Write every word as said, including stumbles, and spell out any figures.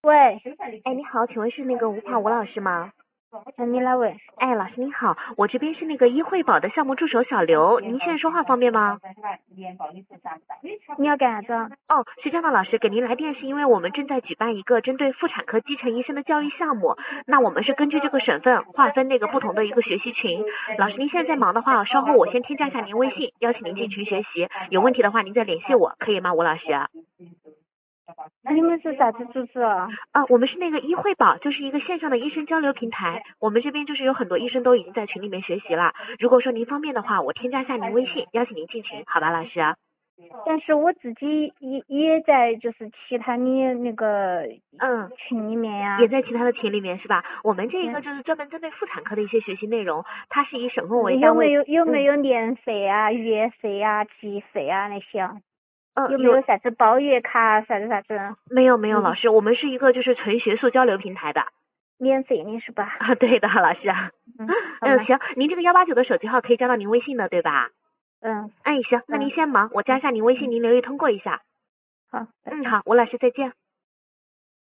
喂， 哎，你好，请问是那个吴跑吴老师吗？ 嗯，你哪位？ 哎，老师您好，我这边是那个一惠宝的项目助手小刘，您现在说话方便吗？ 你要干啥子啊？ 哦，是这样的，老师给您来电是因为我们正在举办一个针对妇产科基层医生的教育项目，那我们是根据这个省份划分那个不同的一个学习群。老师您现在在忙的话，稍后我先添加一下您微信，邀请您进群学习，有问题的话您再联系我，可以吗，吴老师？ 你们是啥子组织啊？ 啊，我们是那个医惠宝，就是一个线上的医生交流平台。我们这边就是有很多医生都已经在群里面学习了。如果说您方便的话，我添加一下您微信，邀请您进群，好吧，老师？ 但是我自己也也在就是其他你那个嗯， 群里面呀。 也在其他的群里面是吧？我们这个就是专门针对妇产科的一些学习内容，它是以省份为单位。 有没有有没嗯有年费啊、月费啊、季费啊那些？ 嗯， 有没有啥子包月卡啥子啥子？ 没有没有， 嗯老师，我们是一个就是纯学术交流平台的。 免费的是吧？ 啊，对的，老师。 嗯，好嗯， 吗？ 行，您这个幺八九的手机号可以加到您微信的，对吧？ 嗯， 哎，行，那您先忙，我加一下您微信，您留意通过一下。 好，拜嗯， 拜。 好，吴老师再见。